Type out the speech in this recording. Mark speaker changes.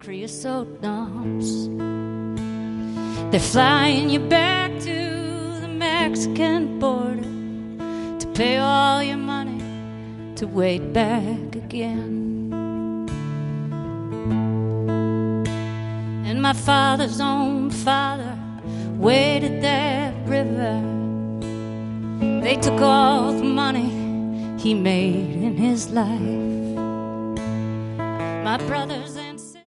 Speaker 1: creosote dumps. They're flying you back to the Mexican border to pay all your money to wait back again. And my father's own father waded that river. They took all the money he made in his life. My brothers